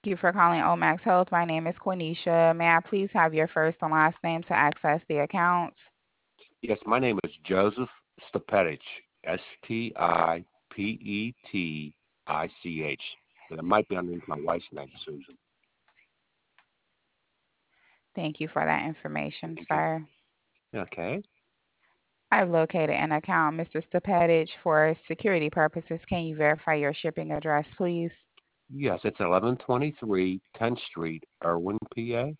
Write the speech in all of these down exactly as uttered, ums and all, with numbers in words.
Thank you for calling Omax Health. My name is Quenisha. May I please have your first and last name to access the account? Yes, my name is Joseph Stepetich, S T I P E T I C H. And it might be underneath my wife's name, Susan. Thank you for that information, Thank you. sir. Okay. I've located an account, Mister Stepetich, for security purposes. Can you verify your shipping address, please? Yes, it's eleven twenty-three tenth Street, Irwin, P A,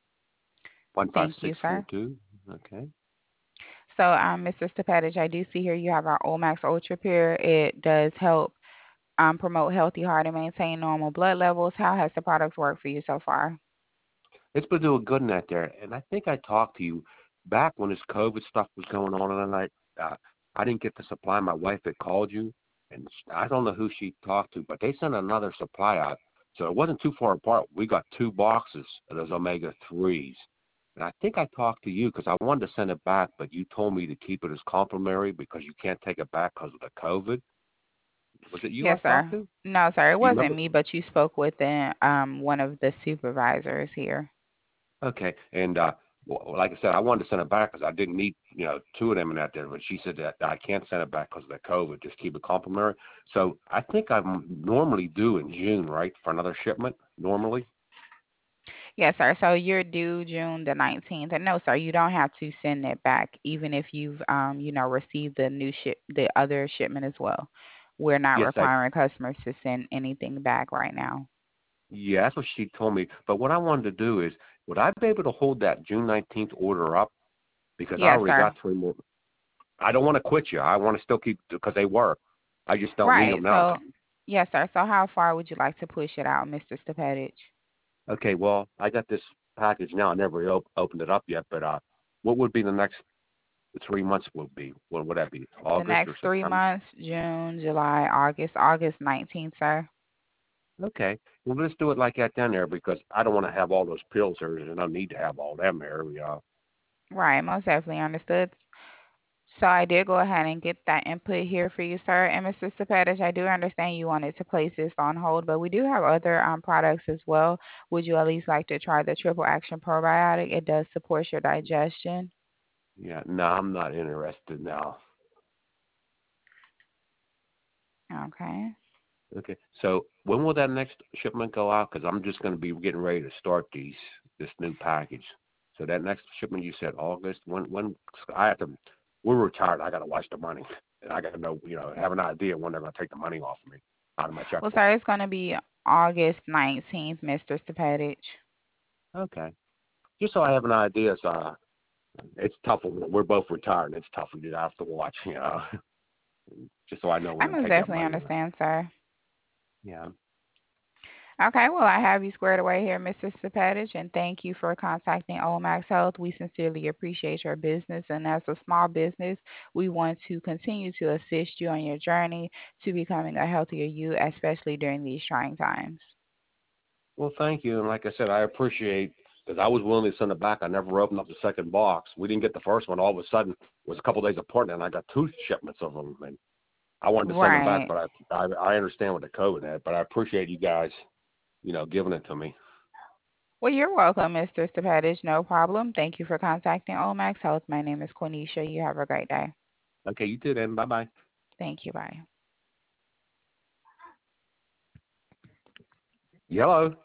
Thank you, sir. one five six four two. Okay. So, um, Mister Stepetich, I do see here you have our Omax Ultra Pure. It does help um, promote healthy heart and maintain normal blood levels. How has the product worked for you so far? It's been doing good in that there. And I think I talked to you back when this COVID stuff was going on, and I, uh, I didn't get the supply. My wife had called you, and I don't know who she talked to, but they sent another supply out. So it wasn't too far apart. We got two boxes of those omega threes. And I think I talked to you because I wanted to send it back, but you told me to keep it as complimentary because you can't take it back because of the COVID. Was it you I Yes, talked sir. to? No, sir, it Do you wasn't remember? me, but you spoke with the, um, one of the supervisors here. Okay, and uh, well, like I said, I wanted to send it back because I didn't need, you know, two of them in that there, but she said that I can't send it back because of the COVID. Just keep it complimentary. So I think I'm normally due in June, right, for another shipment. Normally. Yes, sir. So you're due June the nineteenth. And no, sir, you don't have to send it back, even if you've, um, you know, received the new ship, the other shipment as well. We're not Yes, I. requiring customers to send anything back right now. Yeah, that's what she told me. But what I wanted to do is, would I be able to hold that June nineteenth order up because I Yes, already sir. got three more. I don't want to quit you. I want to still keep because they work. I just don't need Right. them now. So, yes, sir. So how far would you like to push it out, Mister Stepetich? Okay, well, I got this package now. I never op- opened it up yet, but uh, what would be the next three months? Would be what would that be? The August next or three September? months, June, July, August, August nineteenth, sir. Okay, well, let's do it like that down there because I don't want to have all those pills there. There's no need to have all them there. Uh, Right, most definitely understood. So I did go ahead and get that input here for you, sir. And Mister Stepetich, I do understand you wanted to place this on hold, but we do have other um, products as well. Would you at least like to try the Triple Action Probiotic? It does support your digestion. yeah, no, I'm not interested now. Okay. Okay, so when will that next shipment go out? Because I'm just going to be getting ready to start these this new package. So that next shipment you said August. When when I have to, we're retired. I got to watch the money, and I got to know, you know, have an idea when they're going to take the money off of me out of my Well, checkbook. sir, it's going to be August nineteenth, Mister Stepetich. Okay, just so I have an idea. So uh, it's tough. when We're both retired, and it's tough. We just have to watch, you know, just so I know I when to most take that definitely money. understand, sir. Yeah. Okay, well, I have you squared away here, Mister Stepetich, and thank you for contacting Omax Health. We sincerely appreciate your business, and as a small business, we want to continue to assist you on your journey to becoming a healthier you, especially during these trying times. Well, thank you. And like I said, I appreciate because I was willing to send it back. I never opened up the second box. We didn't get the first one. All of a sudden, it was a couple of days apart, and I got two shipments of them. And I wanted to send them back, Right. but I I, I understand what the COVID had. But I appreciate you guys, you know, giving it to me. Well, you're welcome, Mister Stepetich. No problem. Thank you for contacting Omax Health. My name is Quenisha. You have a great day. Okay, you too. Then bye bye. Thank you. Bye. Yellow.